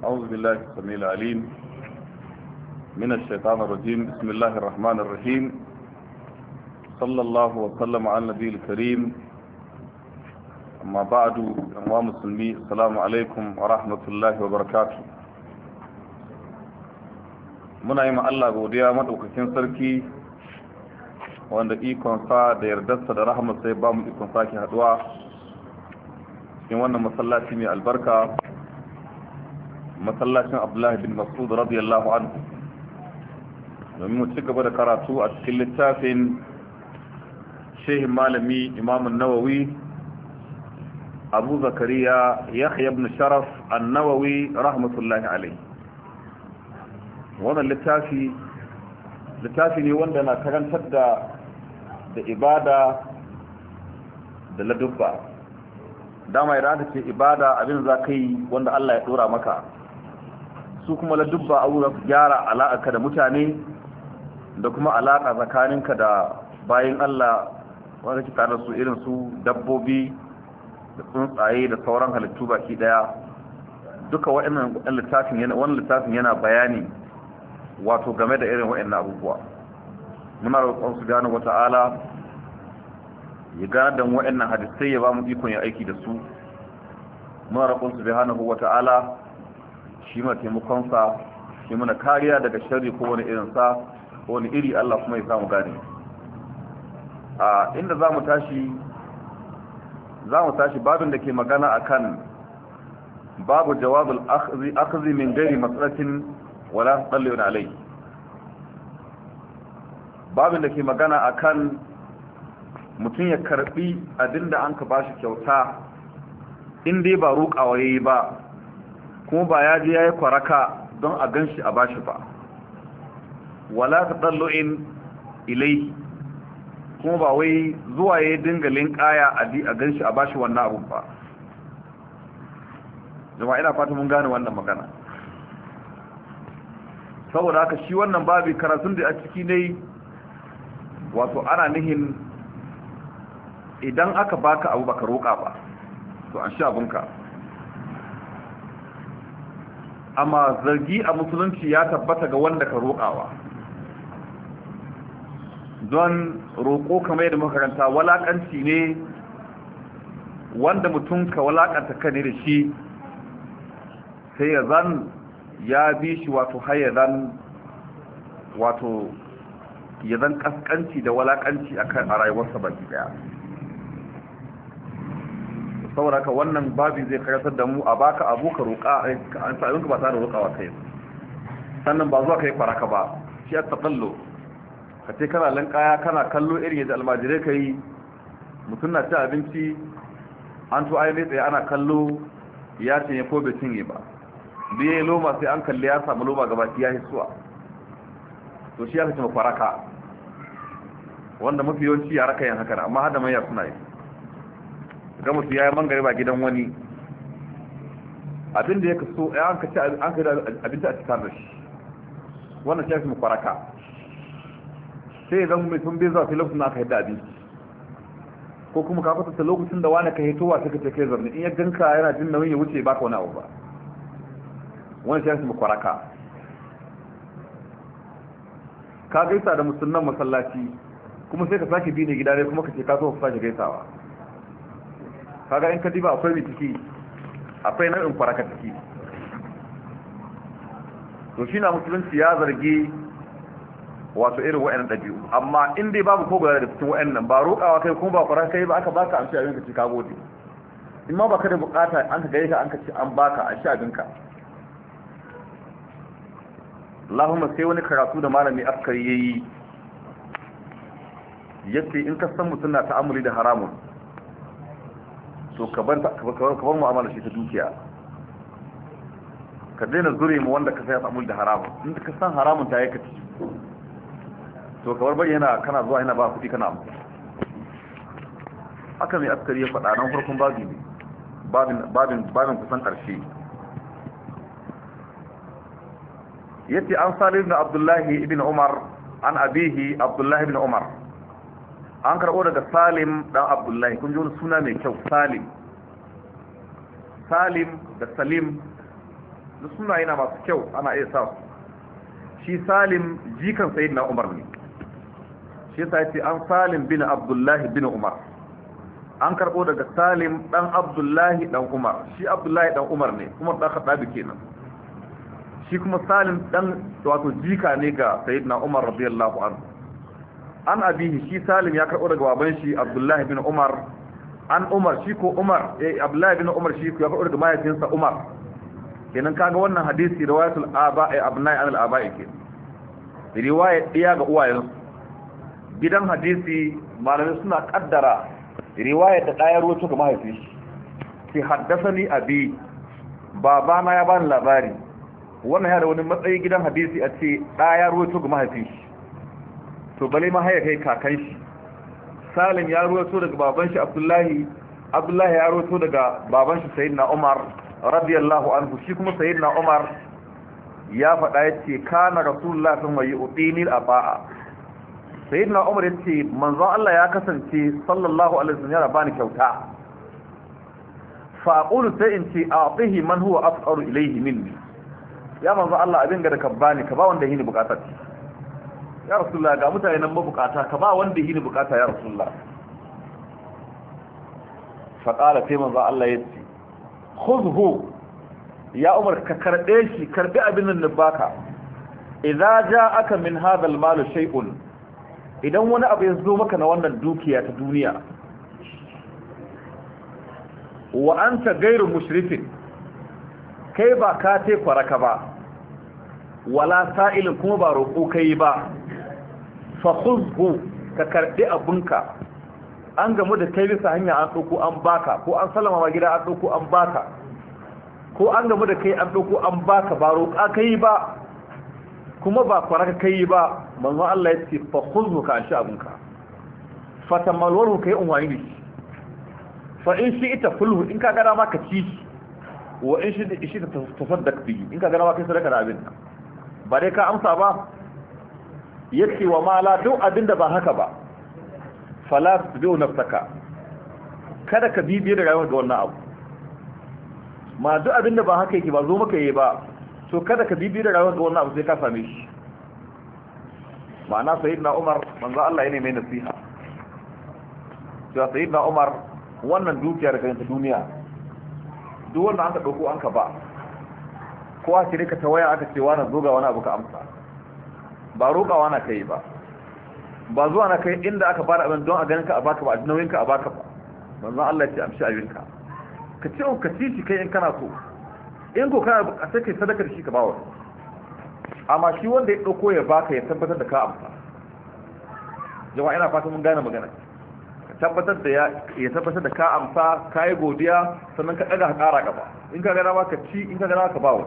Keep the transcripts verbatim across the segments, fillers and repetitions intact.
أعوذ بالله السميع العليم من الشيطان الرجيم. بسم الله الرحمن الرحيم. صلى الله وسلم على النبي الكريم. أما بعد، أيها المسلمين، السلام عليكم ورحمة الله وبركاته. muna yi ma Allah godiya madaukakin sarki wanda ikon sa da yardarsa da rahama sai ba mu ikon sake haduwa cikin wannan masallaci mai albarka, masallacin Abdullahi bin Mas'ud radiyallahu anhu, domin mu ci gaba da karatu a cikin littafin shehin malami Imam an-Nawawi Abu Zakariya Yahya ibn Sharaf an-Nawawi rahmatullahi alayhi. Wannan littafi littafi ne wanda na karantar da da ibada da ladubba. Dama idan aka ce ibada abin za ka yi wanda Allah ya dora maka, su kuma ladubba abu za su gyara alaƙa da mutane da kuma alaƙa tsakaninka da bayin Allah wanda kika da su irin su dabbobi da tsuntsaye da sauran halittu baki daya. Duka wannan littafin yana wannan littafin yana bayani wato game da irin waɗannan abubuwa. Muna roƙon su gane wata'ala ya gane da waɗannan hadisai ya ba mu ikon ya aiki da su. Muna roƙon su subhanahu wata'ala shi ma taimakon sa, shi muna kariya daga sharri ko wani irin sa ko wani iri, Allah kuma ya samu gane. A inda zamu tashi zamu tashi babin da ke magana akan babu jawabul akhdhi akhdhi min ghairi mas'alatin wala tsallon alai. Babin da ke magana akan mutum ya karbi abinda an ka bashi kyauta in dai ba roƙawa yayi ba, kuma ba ya je yayi kwaraka don a ganshi a bashi ba, wala tsallon ilai, kuma ba wai zuwa yayi dinga linkaya a ganshi a bashi wannan abu ba. Jama'a ina fata mun gane wannan magana. Saboda haka shi wannan babi karatun da a ciki ne, wato ana nihin idan aka baka abu baka roƙa ba to an sha abunka. Amma zargi a musulunci ya tabbata ga wanda ka roƙawa, don roƙo kamar yadda makaranta walaƙanci ne wanda mutum ka walaƙanta ka ne da shi, sai ya zan ya bi shi wato hayyadan wato ya zan kaskanci da walakanci a rayuwarsa baki daya. Saboda haka wannan babi zai karatar da mu a baka abu ka roƙa an sa abinka ba tare da roƙawa kai, sannan ba zuwa kai faraka ba. Shi ya taɓallo ka ce kana lankaya kana kallo irin yadda almajirai ka yi, mutum na ci abinci an to ayi tsaye ana kallo ya cinye ko bai cinye ba, biye loma sai an kalli ya samu loma gabaki ya hisuwa, to shi ya kace mafaraka, wanda mafi yawanci ya raka yin haka, amma hada mai ya suna yi. Ga mutu ya yi mangare ba gidan wani abinda ya kaso ya an kace an kai abinda a cikin da shi, wannan shi ya kace mafaraka. Sai idan mai sun bai zuwa sai lokacin da aka yadda abinci, ko kuma ka fata lokacin da wani ka hitowa sai ka ce kai zarni, in ya ganka yana jin nauyin ya wuce baka wani abu ba, wani shi mu kwaraka. Ka gaisa da musulman masallaci kuma sai ka sake bi ne gida ne kuma ka ce ka so ka sake gaisawa. Kaga in ka diba akwai bitiki, akwai nau'in kwaraka ciki. To shi na musulunci ya zargi wato irin wa'annan ɗabi'u, amma in dai babu ko guda da cikin wa'annan ba roƙawa kai kuma ba kwaraka kai ba, aka baka an ci abin ka ci ka gode. In ma baka da bukata an ka gaisa an ka ci an baka a ci abinka. Allahumma sai wani karatu da malami askari yayi yace in ka san mutum na ta'amuli da haramun to ka bar ka bar mu'amala shi ta dukiya, ka daina zure mu wanda ka sai ta'amuli da haramun. In ka san haramun ta yake to ka bar bari yana kana zuwa yana ba kudi kana amma haka mai askari ya faɗa nan farkon babi ne, babin babin babin kusan ƙarshe. yace an Salim ibn Abdullahi ibn Umar an abihi Abdullahi ibn Umar, an karɓo daga Salim dan Abdullahi. Kun ji wani suna mai kyau, Salim. Salim da Salim da suna yana masu kyau ana iya sa shi Salim jikan sayyidina Umar ne shi yasa yace an Salim bin Abdullah bin Umar an karbo daga Salim dan Abdullah dan Umar shi Abdullah dan Umar ne Umar da Khattab kenan shi kuma Salim dan wato jika ne ga sayyidina Umar radiyallahu anhu an abihi shi Salim ya karbo daga baban shi Abdullah bin Umar an Umar shi ko Umar eh Abdullah bin Umar shi ko ya karbo daga mahaifinsa Umar kenan kaga wannan hadisi riwayatul aba'i abna'i al aba'i ke riwaya diya ga uwayen gidan hadisi malamai suna kaddara riwaya da daya ruwato ga mahaifi shi haddathani abi baba na ya bani labari wannan ya da wani matsayi gidan hadisi a ce daya ruwato ga mahaifi shi to bale ma haya kai kakan shi Salim ya ruwato daga baban shi Abdullahi Abdullahi ya ruwato daga baban shi Sayyidina Umar radiyallahu anhu shi kuma sayyidina Umar ya faɗa yace kana rasulullahi sallallahu alaihi wasallam yu'tini al-aba'a sayyidina Umar yace manzon Allah ya kasance sallallahu alaihi wasallam ya bani kyauta fa aqulu sai in ce a'tihi man huwa afqaru ilayhi minni ya manzon Allah abin ga da ka bani ka ba wanda yini bukatar ya rasulullahi ga mutane nan mabukata ka ba wanda yini bukata ya rasulullahi fa qala sai manzon Allah yace khudhu ya Umar ka karbe shi karbi abin nan baka idza ja'aka min hadha al-mal shay'un idan wani abu ya zo maka na wannan dukiya ta duniya wa anta ghayru mushrifin kai ba ka te kwaraka ba wala sa'ilin kuma ba roƙo kai ba fa khudhu ka karbi abunka an gamu da kai bisa hanya an ɗauko an baka ko an salama ma gida an ɗauko an baka ko an gamu da kai an ɗauko an baka ba roƙa kai ba kuma ba kwaraka kai ba manzon Allah ya ce fa khudhu ka shi abunka fa tamalwaru kai unwani ne fa in shi ita fulhu in ka ga dama ka ci wa in shi shi ta tasaddaq bi in ka ga dama kai sadaka da abin ba dai ka amsa ba yace wa mala duk abinda ba haka ba fala tubiu nafsaka kada ka bibiye da rayuwar ga wannan abu ma duk abinda ba haka yake ba zo maka yi ba to kada ka bibiye da rayuwar ga wannan abu sai ka same shi ma'ana sayyidina Umar manzo Allah yana mai nasiha to sayyidina Umar wannan dukiya daga ta duniya duk wanda aka dauko an ka ba ko a shirika ta waya aka ce wani zo ga wani abu ka amsa ba roƙawa na kai ba ba zuwa na kai inda aka bada abin don a ganin ka a baka ba a nauyin ka a baka ba manzon Allah ya ce amshi abinka ka ce ka ci shi kai in kana so in ko kana a sai kai sadaka da shi ka bawa amma shi wanda ya dauko ya baka ya tabbatar da ka amsa jama'a ina fata mun gane magana ka tabbatar da ya ya tabbatar da ka amsa kai godiya sannan ka daga ƙara gaba in ka ga dama ka ci in ka ga dama ka bawa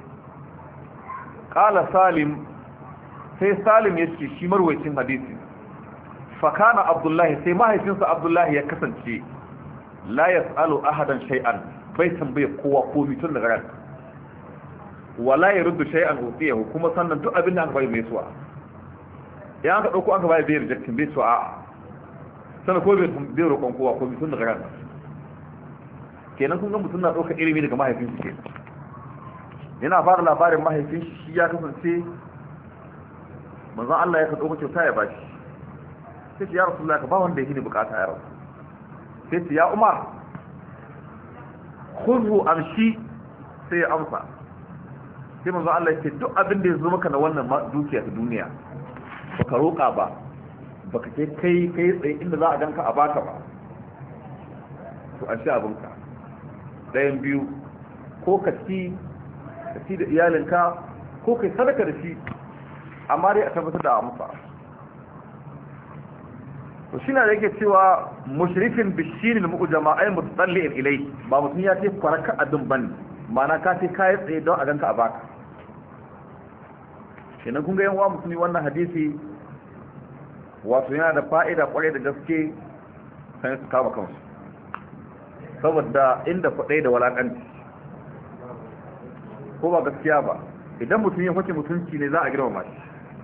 qala Salim sai Salim ya ce shi marwayacin hadisi fakana Abdullahi sai mahaifinsa Abdullahi ya kasance la yas'alu ahadan shay'an bai tambaye kowa komai tun daga ran wala yaruddu shay'an utiyahu kuma sannan duk abin da aka bai mai suwa ya aka dauko aka bai bai rejectin bai suwa a sannan ko bai bai roƙon kowa komai tun daga ran kenan kun ga mutum na dauka ilimi daga mahaifinsa kenan yana fara labarin mahaifin shi ya kasance manzon Allah ya ka dauko kyauta ya bashi sai ya Rasulullah ka ba wanda yake bukata ya rasu sai ya Umar khudhu amshi sai ya amsa sai manzo Allah ya ce duk abin da ya zo maka na wannan dukiya ta duniya baka roƙa ba baka ce kai kai tsaye inda za a ganka a baka ba to an sha abinka ɗayan biyu ko ka ci ka ci da iyalinka ko kai sadaka da shi amma dai a tabbatar da amsa to shi na da yake cewa mushrikin bishirin mu'jama ay mutsalli'in ilai ba mutum ya ce faraka adun ban mana ka ce kai tsaye don a ganka a baka kenan kun ga yan uwa musulmi wannan hadisi wato yana da fa'ida kwarai da gaske sai su kama kansu saboda inda kwadai da walakanci ko ba gaskiya ba idan mutum ya kwace mutunci ne za a girmama shi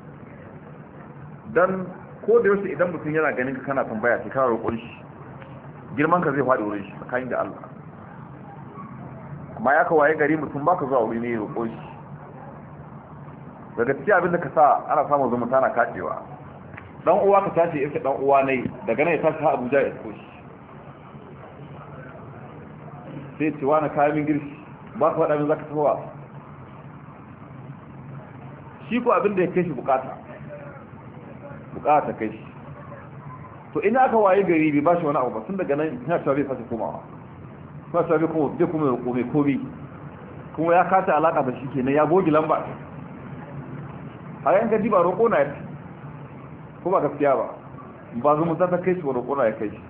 dan ko da yaushe idan mutum yana ganin ka kana tambaya shi kana roƙon shi girman ka zai faɗi wurin shi tsakanin da Allah amma ya kawaye gari mutum baka zuwa wuri ne roƙo shi daga cikin abin da ka sa ana samun zumunta na kacewa dan uwa ka tashi yake dan uwa ne daga nan ya tashi ha Abuja ya isko shi sai ce wani kayan min girki ba ka faɗa min zaka tafowa shi ko abin da ya kai shi bukata bukata kai shi to ina aka waye gari bai ba shi wani abu ba tun daga nan ya cewa bai sace komawa kuma sai kuma bai kuma komai komai kuma ya kata alaka da shi kenan ya gogi lamba a yanka ji ba roƙo na ya ko ba gaskiya ba ba zumunta ta kai shi ba roƙo na ya kai shi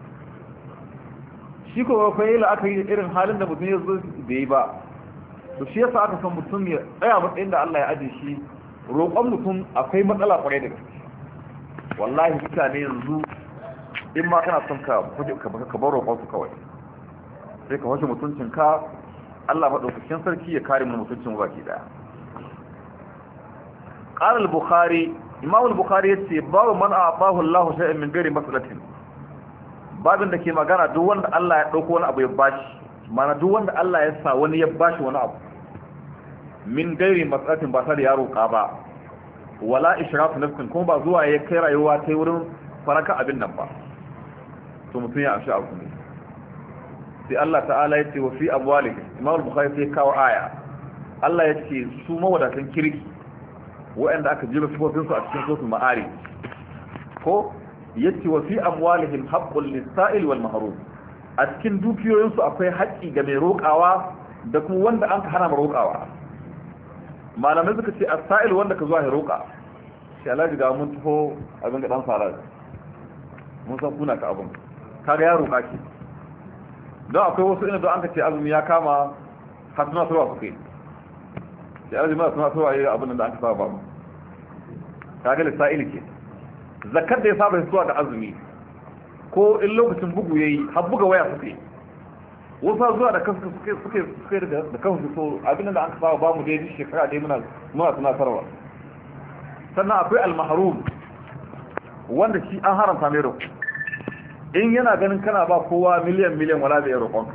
shi ko kai yi la'akari irin halin da mutum ya zo da yi ba to shi yasa aka san mutum ya tsaya matsayin da Allah ya aje shi roƙon mutum akwai matsala kwarai da gaske wallahi mutane yanzu in ma kana son ka ka bar roƙon su kawai sai ka wace mutuncin ka Allah madaukakin sarki ya kare mu mutuncin baki daya qala al-bukhari imam al-bukhari yace babu man a'tahu Allah shay'an min ghairi mas'alatin babin da ke magana duk wanda Allah ya dauko wani abu ya bashi mana duk wanda Allah ya sa wani ya bashi wani abu min ghairi mas'alatin ba tare ya roƙa ba wala israfu nafsin kuma ba zuwa ya kai rayuwa ta wurin faraka abin nan ba to mutum ya amshi abu ne sai Allah ta'ala ya ce wa fi amwalihim imam al-bukhari sai kawo aya Allah ya ce su mawadatan kirki waɗanda aka jira sifofinsu a cikin sosul ma'ari ko yace wa fi amwalihim haqqul lis-sa'il wal mahrum a cikin dukiyoyinsu akwai haƙƙi ga mai roƙawa da kuma wanda an ka hana roƙawa malamai suka ce as-sa'il wanda ka zuwa ya roƙa shi Allah ga mun tufo abin ga dan fara mun san kuna ka abin kaga ya roƙa ki don akwai wasu ina don an ka ce azumi ya kama hasuna suwa su kai da azumi suna suwa yi abin da aka saba ba kaga lissa'il ke zakar da ya saba zuwa da azumi ko in lokacin bugu yayi har buga waya suke wasu zuwa da kansu suke suke suke da kansu so abin da aka saba ba mu dai shekara dai muna muna tunatarwa sannan akwai al-mahrum wanda shi an haramta mai roƙo in yana ganin kana ba kowa miliyan miliyan wala da ya roƙonka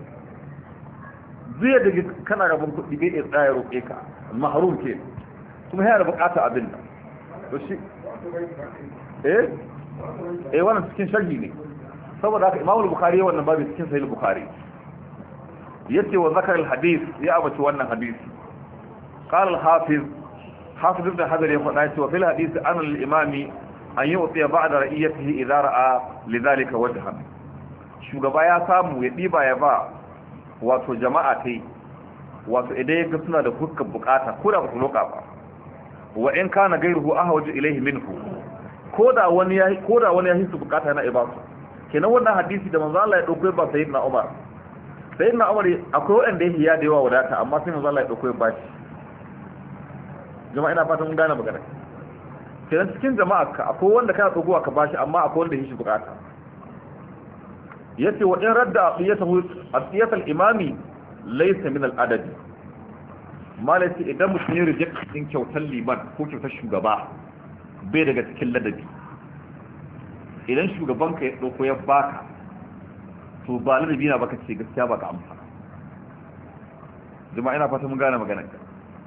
zai da kana rabin kuɗi bai iya tsaya roƙe ka mahrum ke kuma yana da bukata abin nan to shi eh eh wannan cikin sharhi ne saboda haka Imam al-Bukhari wannan babu cikin Sahih al-Bukhari yace wa zakar al-hadith ya abaci wannan hadisi qala al-hafiz hafiz ibn Hajar ya faɗa cewa fil hadith an al-imami an yu'ti ba'da ra'iyatihi idza ra'a lidhalika wajhan shugaba ya samu ya diba ya ba wato jama'a tai wato idan ya ga suna da fuskar bukata ko da ba su loka ba wa in kana gairuhu ahwaju ilayhi minhu koda wani ya koda wani ya hisu bukata na ibadu kenan wannan hadisi da manzo Allah ya dauko ba sayyidina Umar sayyidina Umar akwai wanda yake ya da yawa wadata amma sai manzo Allah ya dauko ba shi jama'a ina fatan mun gane magana kenan cikin jama'a ka akwai wanda kana dauko ka bashi amma akwai wanda yake bukata yace wa in radda aqiyatahu aqiyatul imami laysa min al-adad malati idan mutum ya reject din kyautar liman ko kyautar shugaba bai daga cikin ladabi idan shugaban ka ya dauko ya baka to ba ladabi na baka ce gaskiya baka amsa jama'a ina fata mun gane maganar ka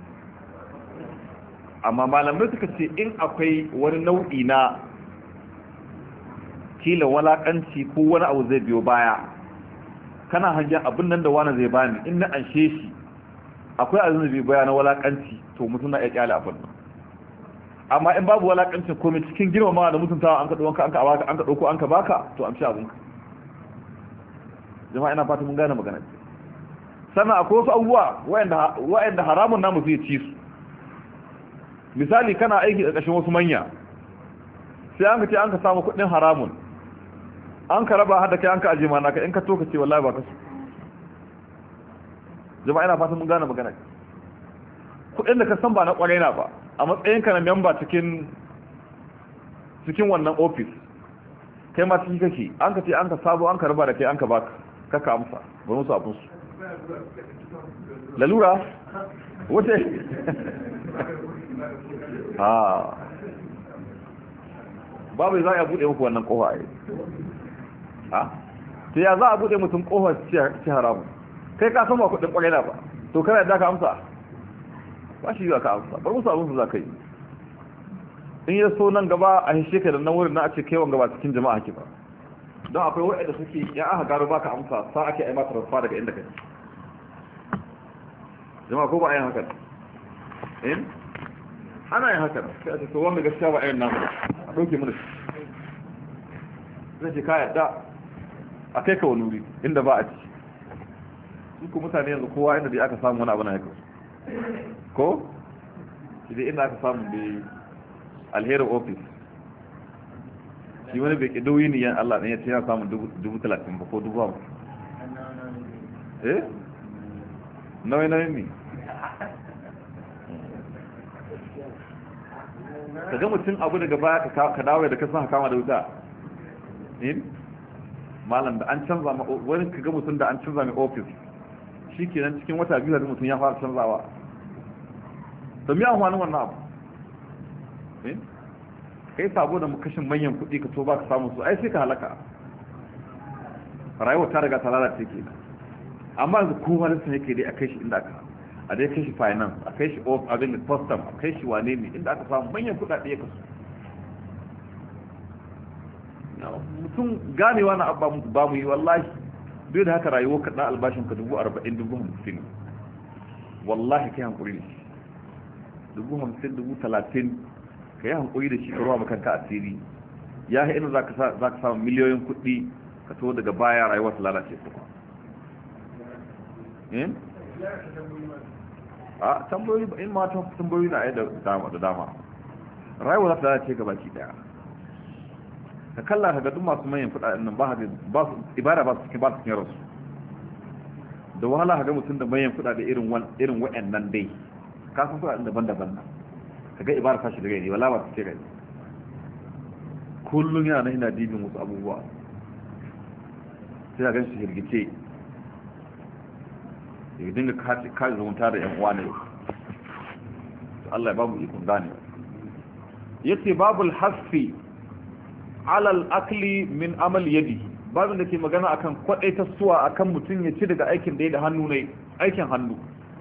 amma malamai suka ce in akwai wani nau'i na kila walakanci ko wani abu zai biyo baya kana hangen abin nan da wani zai bani in na anshe shi akwai azubi baya na walakanci to mutum na ya kyale abin nan amma in babu walakanci komai cikin girmamawa da mutuntawa an ka dauka an ka baka an ka dauko an ka baka to amshi abin ka jama'a ina fata mun gane magana sannan akwai wasu abubuwa wa'anda wa'anda haramun namu zai ci su misali kana aiki a ƙarshen wasu manya sai an ka ce an ka samu kuɗin haramun an ka raba har da kai an ka aje mana ka in ka to ka ce wallahi ba ka so jama'a ina fatan mun gane magana kuɗin da ka san ba na ƙwarai na ba a matsayin ka na member cikin cikin wannan office kai ma ciki kake an ka ce an ka sabo an ka raba da kai an ka baka kaka amsa ba musu abun su lalura wace ah babu za a bude muku wannan kofa ai ha to ya za a bude mutum kofar ci haramu kai ka san ba kudin kwarai na ba to kana da ka amsa ba shi za ka amsa bar musu abin su za ka yi in ya so nan gaba a hishe ka da nan wurin na a ce kewan gaba cikin jama'a haki ba don akwai waɗanda suke ya aka gano baka amsa sa ake aima transfer daga inda kai jama'a ko ba a yin haka in ana yin haka sai a ce to wanda gaskiya ba a yin namu a ɗauke mu da shi zai ce ka yadda a kai ka wani wuri inda ba a ci su ku mutane yanzu kowa inda dai aka samu wani abu na haka ko idan inda aka samu dai alherin ofis shi wani bai ƙido yi niyan Allah ɗin ya ce yana samun dubu talatin ba ko dubu hamsin eh nawai nawai ne ka ga mutum abu daga baya ka dawo da kasan kama da wuta in malam da an canza wani ka ga mutum da an canza mai ofis shi kenan cikin wata biyu da mutum ya fara canzawa to mi amfanin wannan abu kai sabo da kashin manyan kuɗi ka to ba ka samu su ai sai ka halaka rayuwa ta riga ta lalace ke amma yanzu kowa da yake dai a kai shi inda aka a dai kai shi finance a kai shi of abin da custom a kai shi wane ne inda aka samu manyan kuɗaɗe ya kasu mutum ganewa na abba ba mu yi wallahi duk da haka rayuwa ka ɗan albashin ka dubu arba'in dubu hamsin wallahi kai hankuri ne dubu hamsin dubu talatin ka yi hankuri da shi ka ruwa makanka asiri ya yi ina za ka samu miliyoyin kuɗi ka to daga baya rayuwa su lalace su a tambayoyi in ma ta tambayoyi na da dama da dama rayuwa za ta lalace gaba ki daya ka kalla ka ga duk masu manyan kuɗaɗen nan ba ba su ibada ba su cikin ba su cikin rasu da wahala ka ga mutum da manyan kuɗaɗe irin irin waɗannan dai ka san kuɗaɗen daban-daban nan kaga ibara tashi daga ne wala ba su ce gani kullum yana nan ina dibin wasu abubuwa sai ga gan shi hirgice ya dinga kaji zumunta da yan uwa ne Allah ya babu ikon gane yace babul hasfi alal akli min amal yadi babin da ke magana akan kwadaita suwa akan mutum ya ci daga aikin da ya da hannu ne aikin hannu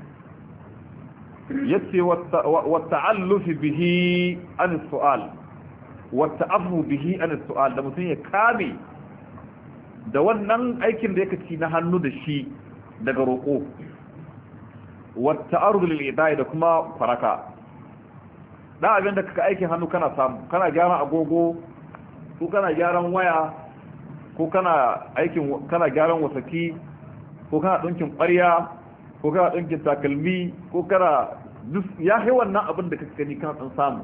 yace wa ta'allufi bihi an su'al wa ta'affu bihi an su'al da mutum ya kame da wannan aikin da yake ci na hannu da shi daga roƙo wa ta'arud lil idai da kuma faraka da abin da kaka aikin hannu kana samu kana gyaran agogo ko kana gyaran waya ko kana aikin kana gyaran wasaki ko kana dinkin ƙwarya ko kana dinkin takalmi ko kana ya yi wannan abin da kake gani kana samu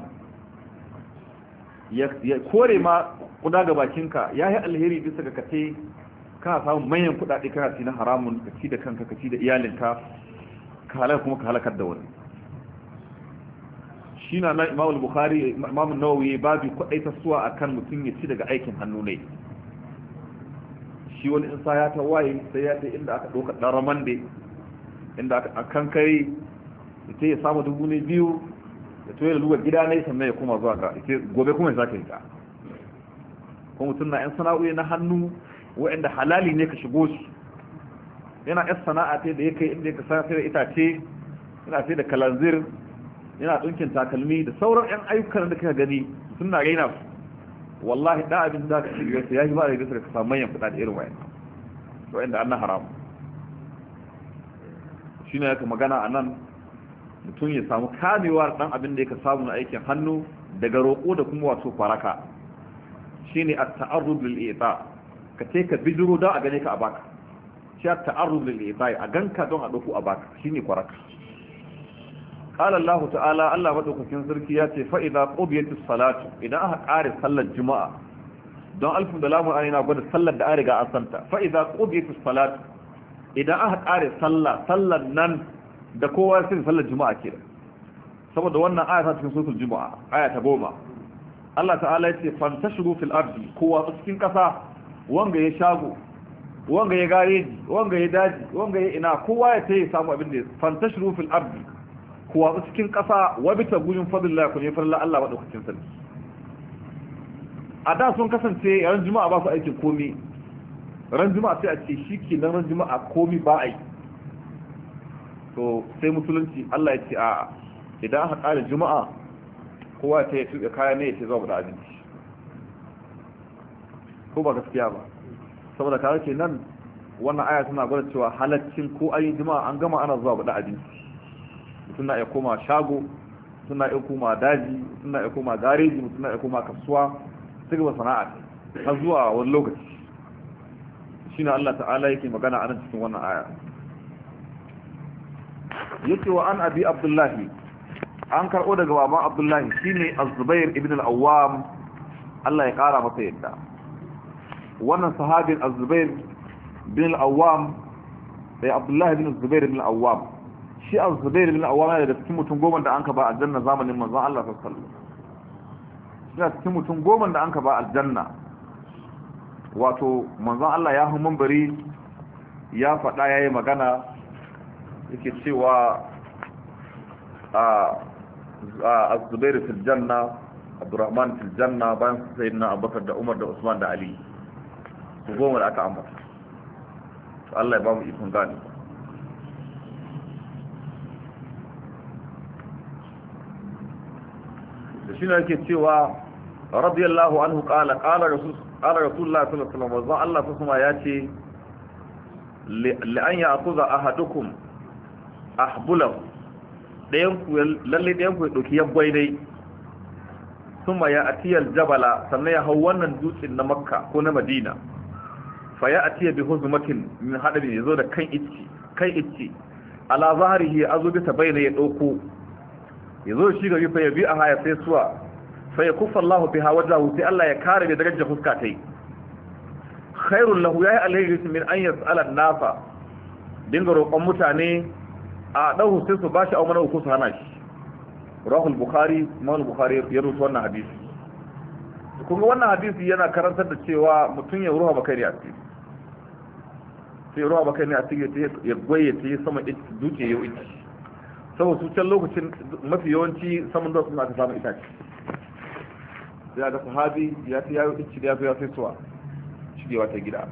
ya kore ma kuda ga bakinka ya yi alheri bisa ga kace kana samun manyan kudade kana ci na haramun ka ci da kanka ka ci da iyalinka ka halaka kuma ka halakar da wani shi na na Imam Bukhari Imam Nawawi babu kudai ta suwa akan mutum ya ci daga aikin hannu ne shi wani insa ya ta waye sai ya ta inda aka doka dan ramande inda aka kankare ita ya samu dubu ne biyu da toye da lugar gida ne sannan ya kuma zuwa ga ita gobe kuma ya sake ita kuma mutum na yan sana'o'i na hannu wa'anda halali ne ka shigo shi yana yan sana'a ce da ya kai inda ya kasa sai da itace yana sai da kalanzir yana ɗinkin takalmi da sauran yan ayyukan da kaka gani sun na raina su wallahi da abin da ka shiga sai ya yi ba da gasa ka samu manyan kuɗa da irin wayan wa'anda an na haramu shi ne yaka magana a nan mutum ya samu kamewar dan abin da yake samu na aikin hannu daga roƙo da kuma wato faraka shine at-ta'arrud lil ita ka ce ka bidiro da a gane ka a baka shi at-ta'arrud lil ita a ganka don a dauko a baka shine faraka qala Allah ta'ala Allah madaukakin sarki ya ce fa idza qudiyatis salatu idan aka kare sallar juma'a don alfu da lamu ana gwada sallar da an riga an santa fa idza qudiyatis salatu idan aka kare sallah sallar nan da kowa sai sallar juma'a ke saboda wannan aya ta cikin suratul juma'a aya ta goma Allah ta'ala ya ce fantashiru fil ardi kowa cikin kasa wanga ya shago wanga ya gareji wanga ya daji wanga ya ina kowa ya tayi samu abin da fantashiru fil ardi kowa cikin kasa wa bi taguyin fadlillah kun ya farla Allah madaukakin sarki a da sun kasance ran juma'a ba su aikin komai ran juma'a sai a ce shike nan ran juma'a komai ba ai to sai musulunci Allah ya ce a idan aka ƙara juma'a kowa ta yi tuɓe kaya ne ya ce zuwa da abinci ko ba gaskiya ba saboda kawai ke nan wannan aya tana gwada cewa halaccin ko ayi juma'a an gama ana zuwa da abinci mutum na iya koma shago mutum na iya koma daji mutum na iya koma gareji mutum na iya koma kasuwa su gaba sana'a har zuwa wani lokaci shi ne Allah ta'ala yake magana a nan cikin wannan aya yake wa an abi abdullahi an karɓo daga baban abdullahi shine az-zubair ibn al-awwam Allah ya ƙara masa yadda wannan sahabin az-zubair bin al-awwam sai abdullahi bin az-zubair bin al-awwam shi az-zubair bin al-awwam yana da cikin mutum goma da anka ba aljanna zamanin manzon Allah sallallahu alaihi wasallam shi cikin mutum goma da anka ba aljanna wato manzon Allah ya hu minbari ya faɗa yayi magana yake cewa a az-zubair fil janna abdurrahman fil janna bayan sayyidina abubakar da umar da usman da ali su goma da aka ambata Allah ya ba mu ikon gani da shi ne yake cewa radiyallahu anhu qala qala rasul qala rasulullah sallallahu alaihi wasallam Allah kuma ya ce li an ya'khudha ahadukum ahbulahu dayan ku lalle dayan ku ya dauki yaggwai dai kuma ya atiyal jabala sannan ya hau wannan dutsen na makka ko na madina fa ya atiya bi huzmatin min hadabi yazo da kan icci kai icci ala zahrihi azu bi tabayna ya dauko yazo shi gari fa ya bi a haya sai suwa fa ya kuffa Allahu biha wajhahu sai Allah ya kare da darajar fuska tai khairul lahu ya alayhi min an yas'ala an-nasa dinga roƙon mutane a dahu sai su bashi au mana ku su hana shi rahul bukhari imam bukhari ya rubuta wannan hadisi kuma wannan hadisi yana karantar da cewa mutum ya ruha bakari a cikin sai ruha bakari a cikin ya goye ta sama duke yau ita saboda su can lokacin mafi yawanci saman da suna aka samu itace sai ga sahabi ya ta yayo ita da ya zo ya sai suwa shigewa ta gida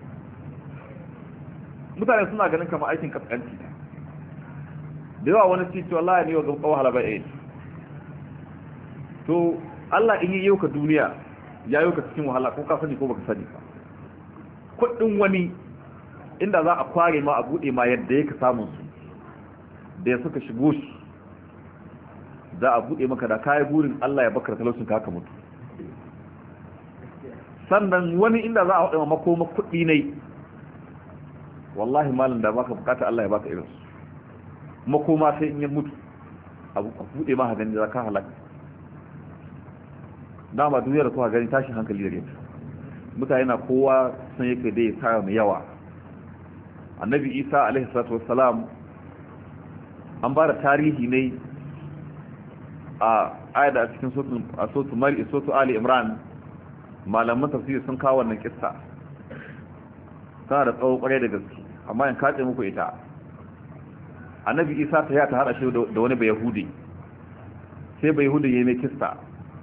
mutane suna ganin kamar aikin kaskanci da yawa wani ci cewa Allah ya ne wa gaba wahala bai to Allah in yi yau ka duniya ya yau ka cikin wahala ko ka sani ko baka sani ba kudin wani inda za a kware ma a bude ma yadda yake samun su da ya suka shigo shi za a bude maka da kai burin Allah ya baka talaucin ka ka mutu sannan wani inda za a hada makoma kudi ne wallahi malam da baka bukata Allah ya baka irin su makoma sai in ya mutu abu ka bude ma hagan da ka halaka dama duniyar kuwa gani tashin hankali da gani mutane na kowa sun yake da ya tara mai yawa annabi isa alaihi salatu wassalam an ba da tarihi ne a ayada a cikin sotu mari sotu ali imran malaman tafsiri sun kawo wannan kissa tana da tsawo kwarai da gaske amma in kace muku ita annabi isa ta ya ta hada shi da wani bai yahudi sai bai yahudi yayi mai kissa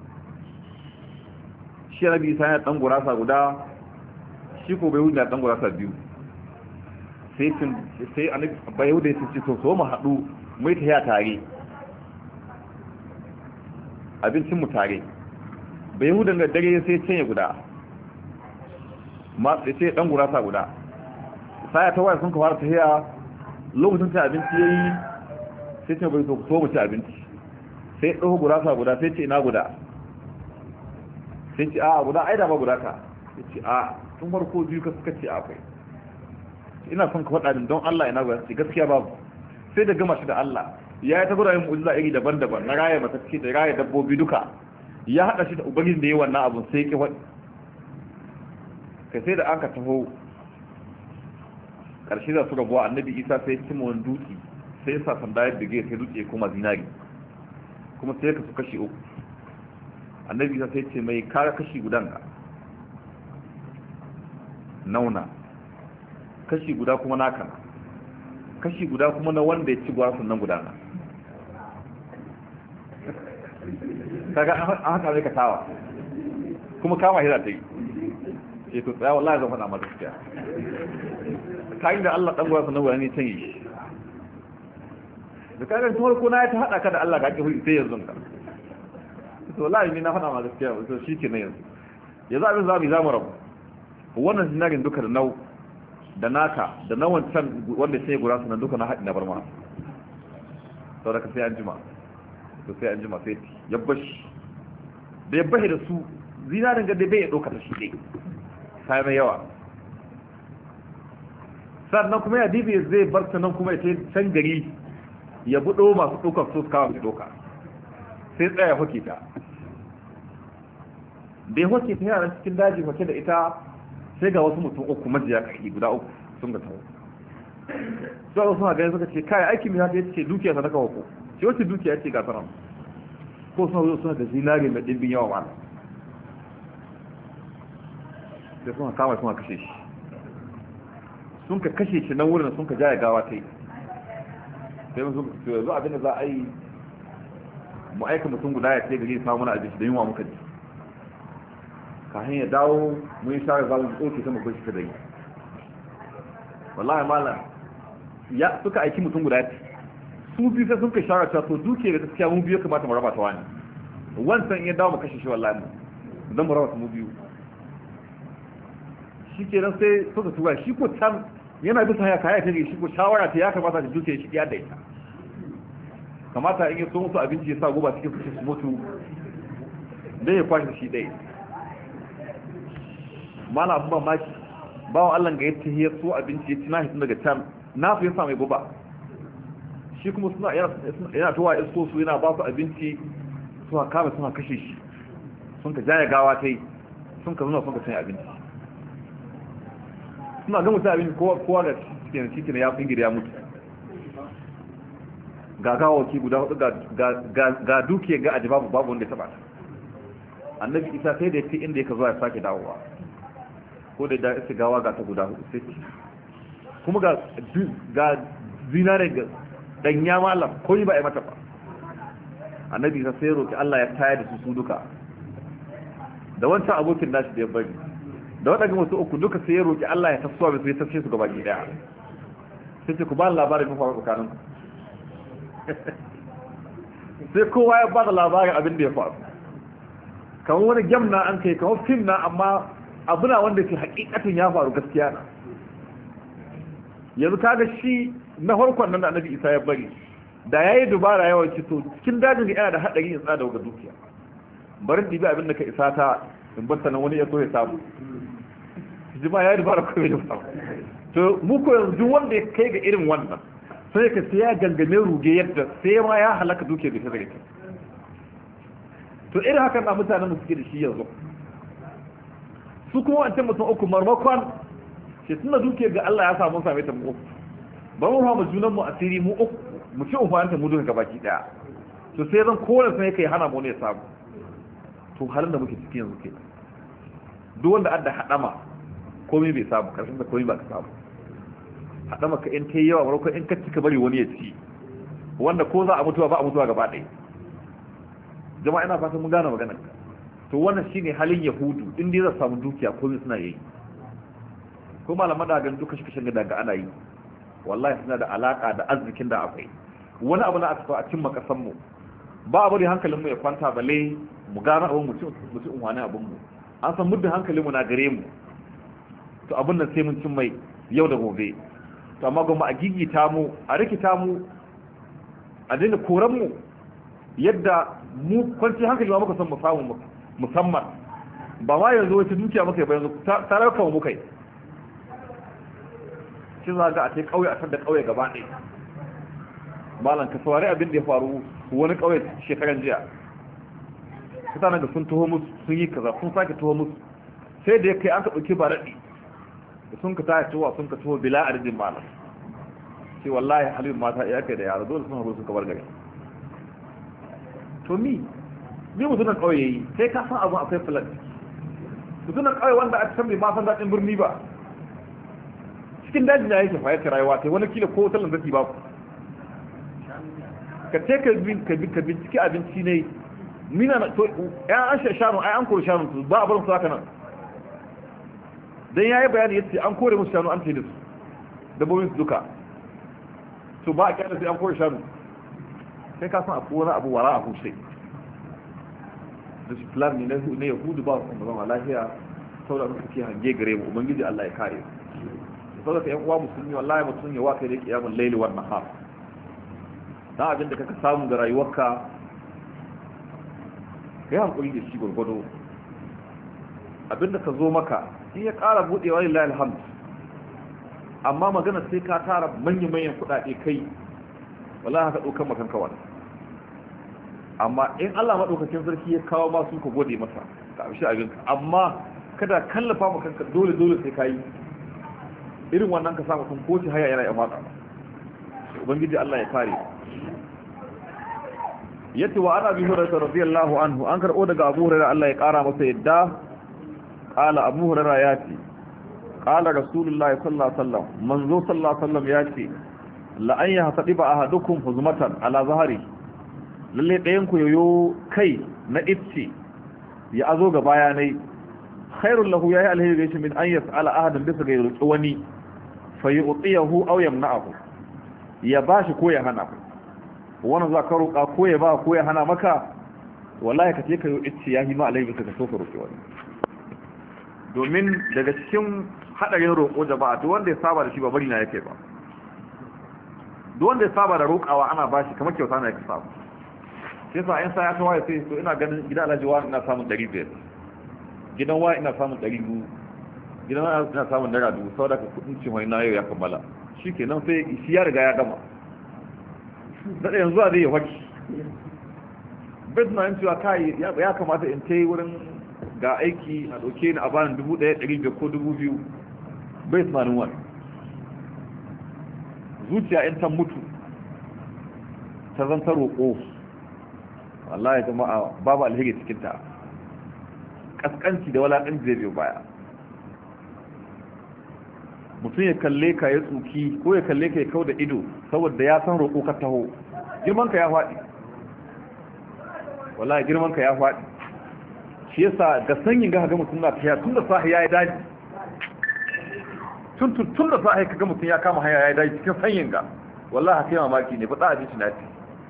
shi annabi isa ya dan gurasa guda shi ko bai yahudi ya dan gurasa biyu sai cin sai annabi bai yahudi ya ce to so mu hadu mu yi ta ya tare abincin mu tare bai yahudan da dare sai canye guda ma sai dan gurasa guda sai ta waya sun ka fara tahiya lokacin ta abinci yayi sai ce bai so so mu ci abinci sai dauko gurasa guda sai ce ina guda sai ce a guda ai da ba guda ka sai ce a tun farko biyu ka suka ce akwai ina son ka faɗa din don Allah ina guda sai gaskiya babu sai da gama shi da Allah ya yi ta gura yin mu'jiza iri daban-daban na raya matacce da raya dabbobi duka ya haɗa shi da ubangiji da yi wannan abun sai ya faɗi kai sai da aka taho ƙarshe da su rabuwa annabi isa sai ya cimma wani dutse sai ya sa sanda ya bige sai dutse ya koma zinari kuma sai ya kasu kashi uku annabi isa sai ce mai kara kashi gudan ka nauna kashi guda kuma naka na kashi guda kuma na wanda ya ci gwara sannan gudana kaga an haka zai ka tawa kuma kama hira ta yi ce to tsaya wallahi zan faɗa mata gaskiya kayan da Allah ɗan gwara sannan gudana ne can yi da kagan tuwar ko na ya ta haɗa ka da Allah ga ake huri sai yanzu ka to wallahi ni na faɗa ma gaskiya to shi ke na yanzu yanzu abin za mu yi za mu rabu wannan zinarin duka da nau da naka da na wancan wanda sai gura su nan duka na haɗi na bar ma sau da ka sai an jima to sai an jima sai ya bashi da ya bashi da su zinarin ga dai bai ya ɗauka ta shi ɗai sai mai yawa sannan kuma ya dibi zai bar sannan kuma ya ce can gari ya buɗo masu ɗaukar su kawo su ɗauka sai tsaya hoke ta da ya hoke ta yaran cikin daji hoke da ita sai ga wasu mutum uku majiya kai guda uku sun ga tawo zuwa wasu magana suka ce kai aiki mai haka ya ce dukiya sadaka wako ce wacce dukiya ce ga sanar ko suna zo suna da zinari mai ɗimbin yawa ma sai suna kama suna kashe shi sun ka kashe shi nan wurin sun ka jaya gawa ta yi sai mun yanzu abinda za a yi mu aika mutum guda ya ce gari samu na abinci da yunwa muka ji kafin ya dawo mun yi share za mu tsoke ta mu kai shi ta dai wallahi malam ya suka aiki mutum guda ya ce su biyu sai sun kai share ta to duke da gaskiya mu biyu kamata mu raba ta wani wancan in ya dawo mu kashe shi wallahi mu dan mu raba ta mu biyu shi ke nan sai suka tura shi ko can yana bisa haya kaya ta shi ko shawara ta ya kamata ta duke shi ya da ita kamata in ya so musu abinci ya sa goba cikin fushi su mutu dai ya kwashe shi ɗaya mana abin mamaki bawan Allah ga yadda ya so abinci ya ci na hitin daga can na su yasa mai goba shi kuma suna yana towa isko su yana ba su abinci suna kama suna kashe shi sun ka jaya gawa ta yi sun ka zuna sun ka cin abinci suna ga mutum abinci kowa ga cikin cikin ya fi ya mutu ga gawaki guda hudu ga dukiya ga aji babu babu wanda ya taba annabi isa sai da ya fi inda ya ka zuwa ya sake dawowa ko da ya isa gawa ga ta guda hudu sai kuma ga zinare ga danya malam ko yi ba a yi mata ba annabi isa sai ya roki Allah ya tayar da su su duka da wancan abokin nashi da ya bari da waɗanda wasu uku duka sai ya roki Allah ya tasowa mai su ya tashe su gaba ki daya sai ce ku ba labarin kun faru tsakanin sai kowa ya ba da labarin abin da ya faru kamar wani gem na an kai kamar fim na amma abuna wanda ke hakikatin ya faru gaskiya na yanzu kaga shi na farkon nan da annabi isa ya bari da ya yi dubara yawan cito cikin dajin ga yana da haɗari in tsada ga dukiya barin ɗibi abin da ka isa ta in bar sanan wani ya so ya samu jima ya yi dubara kuma ya samu to muku yanzu wanda ya kai ga irin wannan sai ka sai ya gangame ruge yadda sai ma ya halaka dukiya da ta daga ta to irin hakan na mutanen da suke da shi yanzu su kuma wancan mutum uku marmakon shi suna dukiya ga Allah ya samu same ta mu uku ba mu hamu junan mu asiri mu uku mu ci umaranta mu duka gabaki daya to sai zan kowane sai kai hana mu ne samu to halin da muke cikin yanzu ke duk wanda adda hadama komai bai samu karshen da komai ba ka samu hadama ka in tayi yawa barko in ka cika bari wani ya ci wanda ko za a mutuwa ba a mutuwa gaba ɗaya jama'a ina fatan mun gane maganar ka to wannan shine halin yahudu in dai za su samu dukiya komai suna yi ko malaman da ganin duka shi da ga ana yi wallahi suna da alaka da arzikin da akwai wani abu na aka so a cimma kasan mu ba abu da hankalin mu ya kwanta bale mu gano abin mu ci unwani abin mu an san muddin hankalin mu na gare mu to abin nan sai mun cin mai yau da gobe to amma goma a gigita mu a rikita mu a dinga koran mu yadda mu kwanci hankali ma muka san mu samu musamman ba ma yanzu wata dukiya muka yi ba yanzu tararka mu muka yi shi za ga a ce kauye a da kauye gaba ɗaya malam ka saurari abin da ya faru wani kauye shekaran jiya mutanen da sun taho musu sun yi kaza sun sake taho musu sai da ya kai an ka ɗauki ba daɗi da sun ka taya tuwa sun ka taho bila arzikin malam ce wallahi halin mata ya kai da yara dole sun haɗu sun kabar gari to mi ni mutunan kauye yi sai ka san abu akwai filan mutunan kauye wanda a cikin bai ma san daɗin birni ba cikin dajin ya yake fayar rayuwa ta wani kila ko wutar lantarki ba ku ka ce ka binciki abinci ne mina na to ya an shi shanu ai an kore shanu su ba a barin su haka nan dan yayi bayani yace an kore musu shanu an ce da su dabbobin su duka to ba a kyana sai an kore shanu sai ka san abu wani abu wara a husai da shi plan ne na yahudu ba su zama lafiya saboda su suke hange gare mu ubangiji Allah ya kare mu saboda yan uwa musulmi wallahi mutum ya waka da kiyamul laili wan nahar dan abin da kaka samu ga rayuwarka kai hankuri da shi gurgudu abin da ka zo maka in ya ƙara budewa lillahi alhamd amma magana sai ka tara manyan manyan kuɗaɗe kai wallahi haka ɗaukar makanka wani amma in Allah maɗaukakin sarki ya kawo masu ka gode masa ka amshi abinka amma kada kallafa ma kanka dole dole sai ka yi irin wannan ka samu sun koci haya yana yan watsa ubangiji Allah ya kare yace wa ana bi hurairah radiyallahu anhu an karɓo daga Abu Hurairah Allah ya kara masa yadda qala Abu Hurairah yace qala Rasulullahi sallallahu alaihi wasallam manzo sallallahu alaihi wasallam yace la an yahsadiba ahadukum huzmatan ala zahri lalle ɗayan ku yoyo kai na itci ya azo ga bayanai khairul lahu yayi alheri shi min an yas'ala ahadan bisa ga yurtsu wani fa yu'tiyahu aw yamna'ahu ya bashi ko ya hana wannan za ka roƙa ko ya ba ko ya hana maka wallahi ka ce ka yi itci yahi ma alheri bisa ga so ka roƙi wani domin daga cikin hadarin roƙo jama'a duk wanda ya saba da shi ba bari na yake ba duk wanda ya saba da roƙawa ana bashi kamar kyauta na yake samu sai sa in sa ya tawaye sai to ina ganin gidan Alhaji wa ina samun ɗari biyar gidan wa ina samun ɗari biyu gidan wa ina samun naira dubu saboda ka kudin cin wani na yau ya kammala shikenan sai shi ya riga ya gama da yanzu a zai ya haki bai suna yin cewa kai ya kamata in ta yi wurin ga aiki a ɗauke ni a bani dubu ɗaya ɗari biyar ko dubu biyu bai tunanin wani zuciya in ta mutu ta zanta roƙo wallahi jama'a babu alheri cikinta kaskanci da walaƙanci zai biyo baya mutum ya kalle ka ya tsuki ko ya kalle ka ya kau da ido saboda ya san roƙo ka taho girmanka ya faɗi wallahi girmanka ya faɗi shi yasa ga sanyin ga ga mutum na tafiya tun da sahi ya yi daji tun tun da sahi ka ga mutum ya kama hanya ya yi daji cikin sanyin ga wallahi haka mamaki ne ba za a ji tunati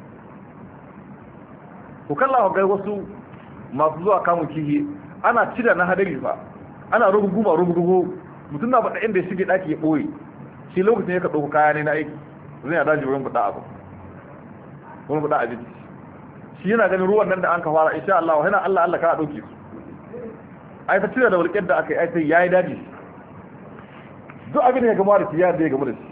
ku kalla ga wasu masu zuwa kamun kihi ana cida na hadari fa ana ruguguma rugugugo mutum na bada inda ya shige daki ya boye shi lokacin ya ka dauko kaya ne na aiki zai ya daji wurin bada abu wurin bada abinci shi yana ganin ruwan nan da an ka fara insha Allah yana Allah Allah ka dauke su ai ta cida da walƙiyar da aka yi ai sai yayi daji duk abin da ya gama da shi ya da ya gama da shi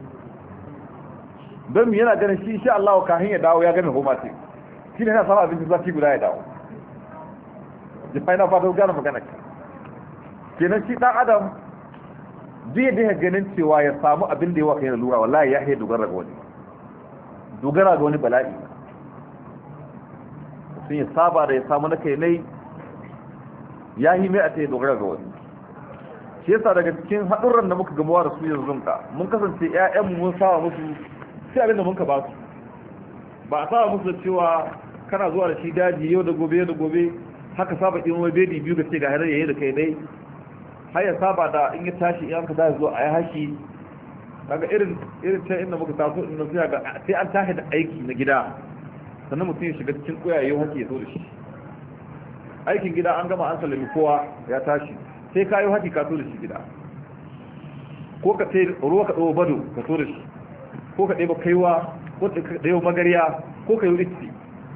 don yana ganin shi insha Allah ka hin ya dawo ya gane homa ce shi ne yana samun abinci zafi guda ya dawo jifai na fata gane magana kenan shi ɗan adam zai da ganin cewa ya samu abin da yawa kai da lura wallahi ya haye dogara ga wani dogara ga wani bala'i sun yi saba da ya samu na kai nai ya yi mai a ta yi dogara ga wani shi yasa daga cikin haɗurran da muka gamuwa da su yanzu ka mun kasance 'ya'yanmu mun saba musu sai abin da mun ka ba su ba a saba musu da cewa kana zuwa da shi daji yau da gobe yau da gobe haka saba in wai bedi biyu ga ce ga harar yayi da kai dai har ya saba da in ya tashi in ka da zuwa a yi haki daga irin irin ta inda muka taso in nan sai ga sai an tashi da aiki na gida sannan mutum ya shiga cikin koyaye haki ya so da shi aikin gida an gama an sallami kowa ya tashi sai ka yi haki ka so da shi gida ko ka sai ruwa ka dawo bado ka so da shi ko ka ɗeba kaiwa ko ka ɗeba magariya ko ka yi ritsi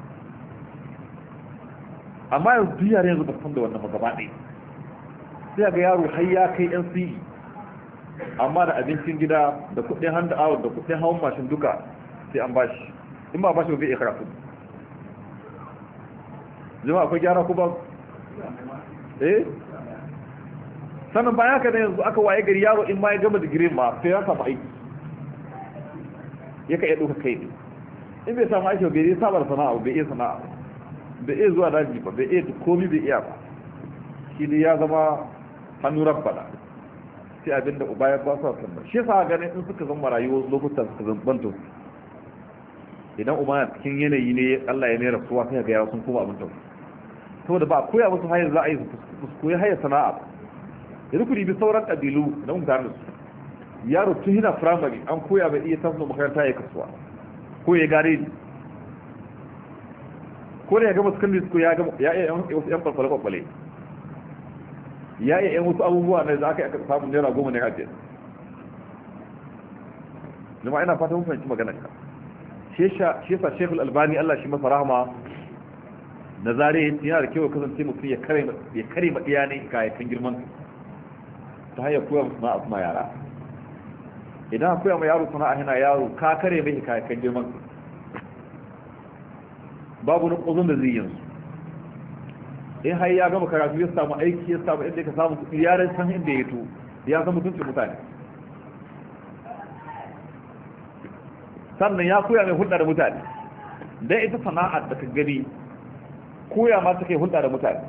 amma yanzu duk yare yanzu ba san da wannan magaba ɗaya sai ga yaro har ya kai N C E amma da abincin gida da kuɗin hand out da kuɗin hawan mashin duka sai an bashi in ba bashi ba bai iya karatu jama'a akwai gyara ko ba eh sannan bayan haka da yanzu aka waye gari yaro in ma ya gama digirin ma sai ya samu aiki ya ka iya ɗauka kai ne in bai samu aiki bai iya sabar sana'a bai iya sana'a bai iya zuwa daji ba bai iya komi bai iya ba shi ne ya zama hannu rabbana sai abinda uba ya ba su a sannan shi sa ganin in suka zama rayuwar lokutan suka zambanto idan uba na cikin yanayi ne Allah ya nera suwa sai ga yawa sun koma abin tausi saboda ba a koya musu hayar za a yi su koyi hayar sana'a ba yanzu ku bi sauran ƙabilu na mutane su yaro tun yana firamare an koya bai iya tafi makaranta ya kasuwa ko ya gare ni ko da ya gama secondary school ya gama ya iya yan kwalkwale kwalkwale ya iya yan wasu abubuwa na da aka yi aka samu naira goma naira biyar. Jama'a ina fata mun fahimci maganar ka. Shi yasa Sheikhul Albani Allah shi masa rahama na zare yana da kyau kasance mutum ya kare ya kare madiya ne kayan girman ta hanyar koya musu sana'a kuma yara. Idan koya ma yaro sana'a yana yaro ka kare mai kayan girman babu na ƙozon da zai yanzu. In har ya gama karatu ya samu aiki ya samu inda ka samu kuɗi ya ran san inda ya to ya san mutuncin mutane. Sannan ya koya mai hulɗa da mutane dan ita sana'ar da ka gani koya ma take hulɗa da mutane.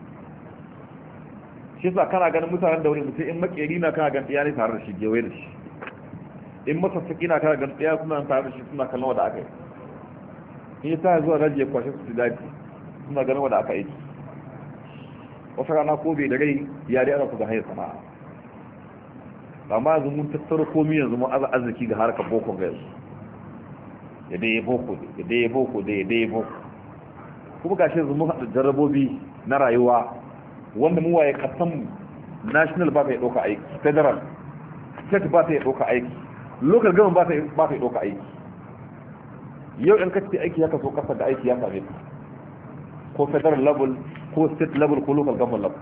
Shi yasa kana ganin mutanen da wuri mutum in makeri na kana ganin iyali tare da shi gewaye da shi, in masassaki na kana ganin iyali suna tare da shi suna kallon wanda aka yi, in ta zuwa rajiya kwashe su daji suna ganin wanda aka yi. Wata rana ko bai da rai ya dai ana su ga hayar sana'a. Amma yanzu mun tattaro komi yanzu mun aza arziki ga harkar boko ga yanzu ya dai ya boko ya dai ya boko da ya dai ya boko. Kuma gashi yanzu mun haɗa jarrabobi na rayuwa wanda mu waye kasan national ba ta yi ɗauka aiki, federal state ba ta yi ɗauka aiki, local government ba ta yi ba ta yi ɗauka aiki. Yau in ka ce aiki ya kaso kasar da aiki ya same ka ko federal level ko state level ko local government level.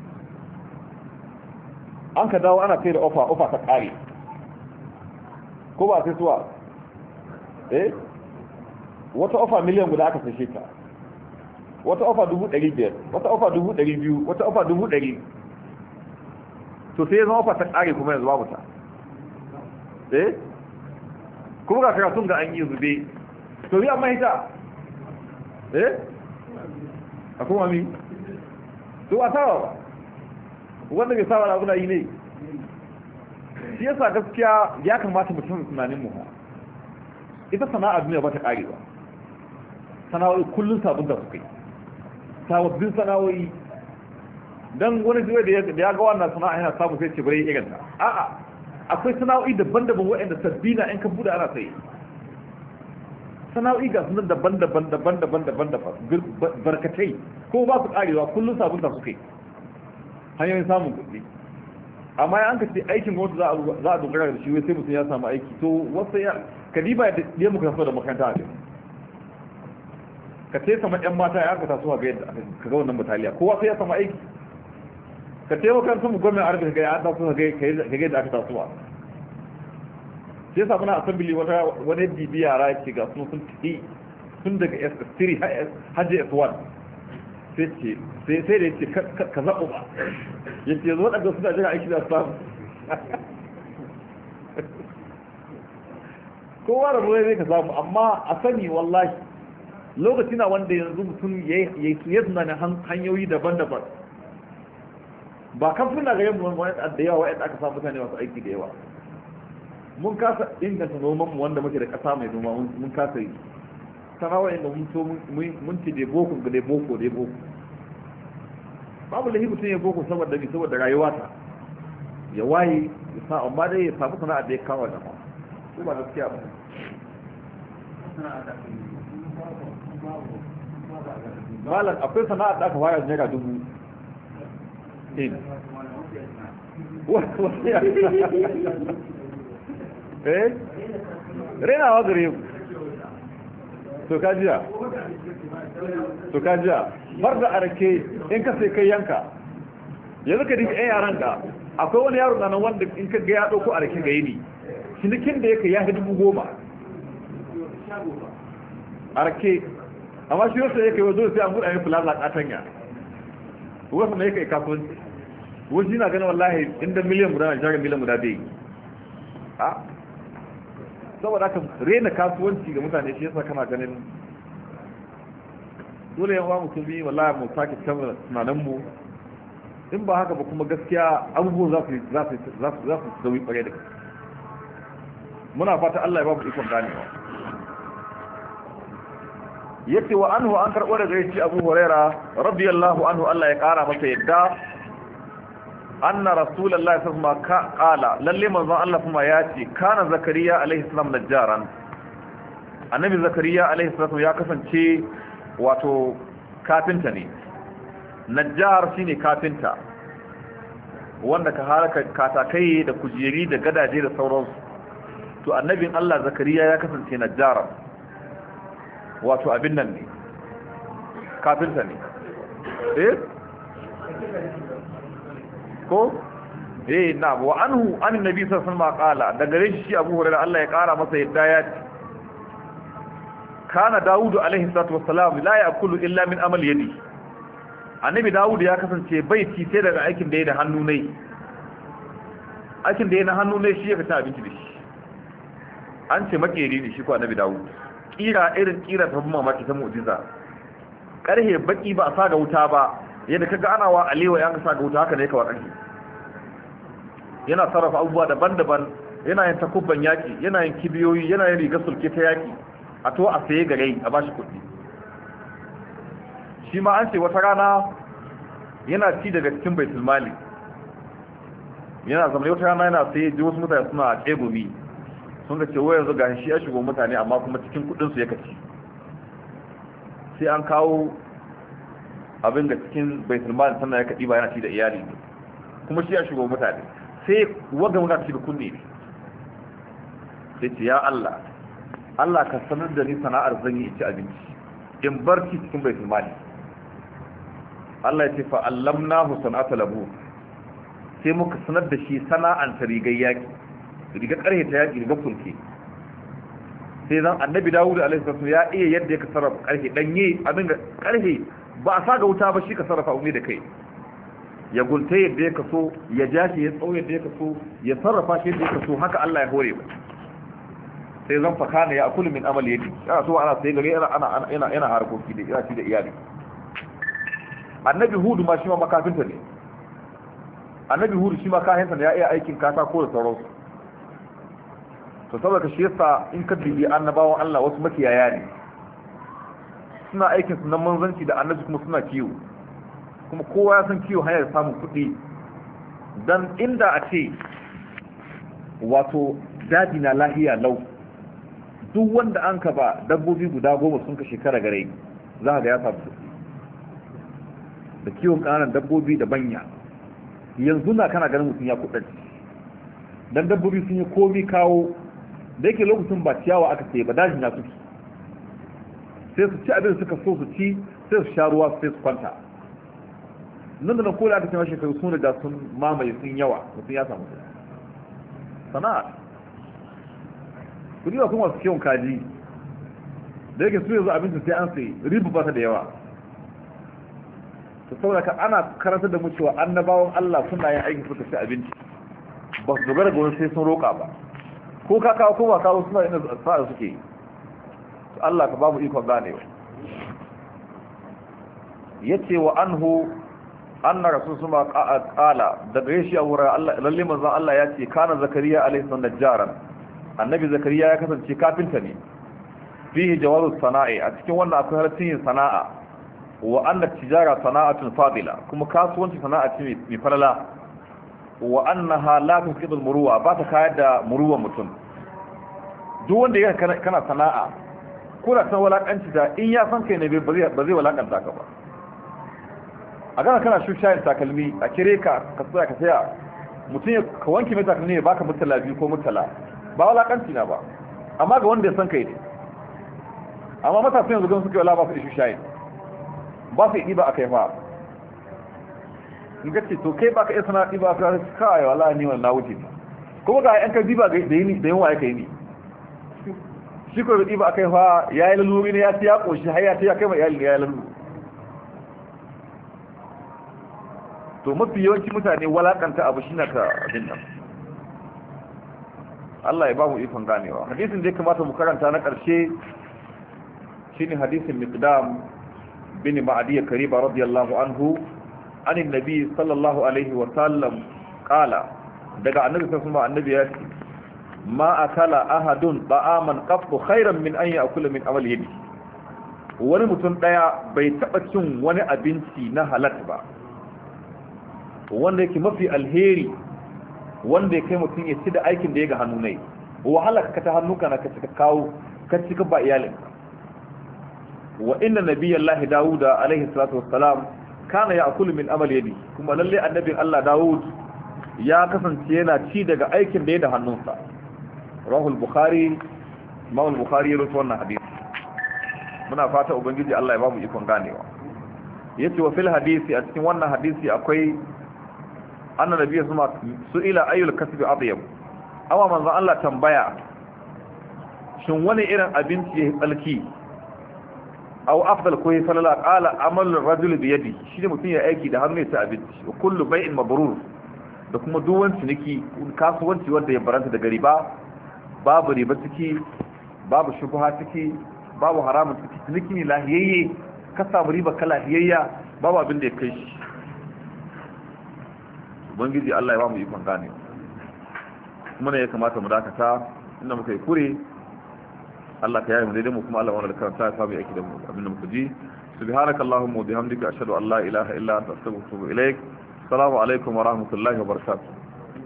An ka dawo ana kai da ofa ofa ta kare ko ba sai suwa eh wata ofa miliyan guda aka sashe ta, wata ofa dubu ɗari biyar, wata ofa dubu ɗari biyu, wata ofa dubu ɗari. To sai zama ofa ta kare kuma yanzu babu ta eh kuma ga karatun ga an yi zube. To yi amma ita eh akwai mami to a sawa ba wanda bai sawa abu na yi ne. Shi yasa gaskiya ya kamata mutum tunanin mu ita sana'a duniya ba ta kare ba. Sana'o'i kullum sabon da suka yi sababbin sana'o'i dan wani jiwa da ya ga wannan sana'a yana samu sai ce bare irin ta. A'a akwai sana'o'i daban-daban waɗanda sabbina in ka buɗe ana sai sana'o'i ga sunan daban-daban daban-daban daban-daban barkatai ko ba su karewa kullum sabon da suka yi hanyoyin samun kuɗi. Amma ya an ka ce aikin gwamnati za a dogara da shi wai sai mutum ya samu aiki to wasu ya kadiba da ya muka taso da makaranta a kai ka ce sama yan mata ya aka taso ga yadda ka ga wannan bataliya kowa sai ya samu aiki. Ka ce makarantar mu gwamnati arziki ga ya taso ga yadda aka tasowa. Sai yasa muna assembly wata wani bibi yara yake ga sun sun tafi tun daga S three hajji S one sai ce sai sai da yace ka zaɓo ba yace yanzu wadanda suna jira aiki da samu kowa da ruwa zai ka samu. Amma a sani wallahi lokaci na wanda yanzu mutum ya yi tunanin hanyoyi daban-daban ba kamfuna ga yin wani da yawa wa'yanda aka samu mutane masu aiki da yawa. Mun kasa inganta nomanmu wanda muke da ƙasa mai noma mun kasa yi sana'o'in inda mun so mun ci da boko da boko da boko. Babu lahi mutum ya boko saboda bi saboda rayuwa ta ya waye ya sa amma dai ya samu sana'a da ya kawo da ko ba gaskiya ba. Malam akwai sana'a da aka fara naira dubu ɗin eh renawa gare ku to kajiya to kajiya bar da arake in ka sai kai yanka yanzu ka dinka ɗan yaran ka akwai wani yaro nan wanda in ka ga ya ɗauko arake ga yini cinikin da yake ya fi dubu goma arake amma shi wasu yake wazo sai an buɗa yin plaza katanya wasu ne yake kasuwanci wasu yana ganin wallahi inda miliyan guda na shagar miliyan guda bai a saboda aka rena kasuwanci ga mutane shi yasa kana ganin dole yan wa musulmi wallahi mu sake canza tunanin mu in ba haka ba kuma gaskiya abubuwan za su za su za su za su sauyi kware da muna fata Allah ya ba mu ikon ganewa. Yace wa anhu an karɓo daga yace Abu Huraira radiyallahu anhu Allah ya kara masa yadda anna rasulullahi sallallahu alaihi wasallam qala lalle manzon Allah kuma yace kana zakariya alaihi salam najjaran annabi zakariya alaihi salam ya kasance wato kafinta ne. Najjar shine kafinta wanda ka haraka katakai da kujeri da gadaje da sauransu. To annabin Allah Zakariya ya kasance najjara, wato abin nan ne, kafinta ne. eh ko eh na wa anhu an nabi sallallahu alaihi wasallam qala da gare shi Abu Hurairah Allah ya kara masa yadda ya ce kana Dawud alaihi salatu wassalam la ya'kulu illa min amal yadi. Annabi Dawud ya kasance bai ci sai daga aikin da yayi da hannu ne, aikin da yayi na hannu ne shi ya ci abinci da shi. An ce makeri ne shi ko Annabi Dawud, kira irin kira ta mamaki ta mu'jiza, karhe baki ba a sa ga wuta ba, yadda kaga ana wa alewa yan sa ga wuta haka ne kawai karhe. Yana sarrafa abubuwa daban-daban, yana yin takubban yaki, yana yin kibiyoyi, yana yin rigar sulke ta yaki, a to a saye gare a bashi kuɗi. Shi ma an ce wata rana yana ci daga cikin baitul mali, yana zama wata rana yana saye ji wasu mutane suna tsegumi, sun ga ce wai yanzu ga shi ya shigo mutane amma kuma cikin kuɗinsu ya kaci. Sai an kawo abin da cikin baitul mali sannan ya kaɗi ba yana ci da iyali ne, kuma shi ya shigo mutane. Sai wanda muna ci da kunne ne, sai ce ya Allah Allah ka sanar da ni sana'ar zan yi ci abinci in barci cikin baitul mali. Allah ya ce fa allamnahu sana'ata labu, sai muka sanar da shi sana'an ta rigar yaki, rigar karhe ta yaki, rigar sulke. Sai zan annabi Dawud alaihi salatu ya iya yadda ya sarrafa karhe danye, abin da karhe ba a sa ga wuta ba shi ka sarrafa umi da kai, ya gulta yadda ya kaso, ya ja shi ya tsawo yadda ya kaso, ya sarrafa shi yadda ya kaso, haka Allah ya hore ba. Sai zan fakana ya akulu min amal yadi, yana so ana sai gare ana yana yana harkoki da iyali da iyali. Annabi Hudu ma shi ma makafinta ne, annabi Hudu shi ma kahinsa ne, ya iya aikin katako da sauransu. To saboda shi yasa in ka dubi annabawan Allah wasu makiyaya ne, suna aikin su na manzanci da annabi kuma suna kiwo, kuma kowa ya san kiwo hanyar samun kuɗi. Dan inda a ce wato daji na lahiya lau, duk wanda an ka ba dabbobi guda goma sun ka shekara gare za ga ya samu kuɗi da kiwon ƙananan dabbobi da banya. Yanzu na kana ganin mutum ya kuɗaɗe dan dabbobi sun yi komi kawo, da yake lokacin ba ciyawa aka ce ba dajin na suke, sai su ci abin da suka so su ci, sai su sha ruwa sai su kwanta. Nan da nan kola aka ce mashi shekaru sun riga sun mamaye sun yawa, mutum ya samu kuɗi. Sana'a kudi ba kuma su kiwon kaji, da yake su yanzu abincin sai an sai riba ba ta da yawa. To saboda ka ana karantar da mu cewa annabawan Allah suna yin aiki suka ci abinci, ba su dogara ga wani sai sun roƙa ba, ko ka kawo ko ba kawo suna yin sa'a suke yi. Allah ka babu ikon ganewa. Yace wa anhu anna rasul suma qala daga shi a wurin Allah lalle manzon Allah ya ce kana Zakariya alaihi salam najjaran, annabi Zakariya ya kasance kafinta ne. Fihi jawazu sana'i, a cikin wannan akwai halaccin yin sana'a, wa anna tijara sana'atun fadila, kuma kasuwanci sana'a ce mai falala, wa annaha la tuqidul muruwa, ba ta kayar da muruwan mutum. Duk wanda ya kana sana'a ko da san walakanci da in ya san kai ne ba zai walakanta ka ba. A gana kana shushayin takalmi a kire ka ka tsaya ka saya, mutum ya ka wanke mai takalmi ya baka mutala biyu ko mutala, ba walakanci na ba, amma ga wanda ya san kai ne. Amma matasan yanzu gan suke wala ba su shushayin, ba su yi ba a kai fa. In ka ce to kai baka iya sana ɗiba ka kai wala ni wannan wuce, kuma ga yan ka diba da yini da yawa yake yi. Shi ko ɗiba a kai fa yayi laluri ne, ya ci ya koshi har ya ci ya kai mai iyali ne ya laluri. To mafi yawanci mutane walakanta abu shi na ka abin nan. Allah ya ba mu ikon ganewa. Hadisin da ya kamata mu karanta na ƙarshe shine hadisin Miqdam bin Ma'diya Kariba radiyallahu anhu an annabi sallallahu alaihi wa sallam qala, daga annabi sallallahu alaihi wa sallam annabi ya ce ma akala ahadun ta'aman qattu khairan min an ya'kula min amal yadi. Wani mutum daya bai taba cin wani abinci na halal ba wanda yake mafi alheri, wanda ya kai mutum ya ci da aikin da ya ga hannu ne, wahala ka ta hannu kana ka cika kawo ka cika ba iyalin. wa inna nabiyallahi Dawuda alaihi salatu wassalam kana ya'kulu min amal yadi kuma lalle annabin Allah Dawud ya kasance yana ci daga aikin da ya da hannunsa rahul bukhari mawul bukhari ya rawaito wannan hadisi muna fata ubangiji Allah ya ba mu ikon ganewa yace wa fil hadisi a cikin wannan hadisi akwai anna nabiyyu sama su'ila ayyul kasbi atyab awa manzo Allah tambaya shin wani irin abinci ya tsalki aw afdal ko ya falala qala amal rajul bi yadi shi ne mutum ya aiki da hannu ya ci abinci wa kullu bai'in mabrur da kuma duk wani ciniki kasuwanci wanda ya baranta daga riba babu riba ciki babu shubha ciki babu haramun ciki ciniki ne lahiyayye ka samu riba kala lahiyayya babu abin da ya kai shi ubangiji Allah ya ba mu ikon gane kuma ne ya kamata mu dakata inda muka yi kure Allah ka yayi mu daidai mu kuma Allah wannan karanta ya samu yake da mu abin da muka ji subhanakallahumma wa bihamdika ashhadu an la ilaha illa anta astaghfiruka wa atubu ilaik assalamu alaikum wa rahmatullahi wa barakatuh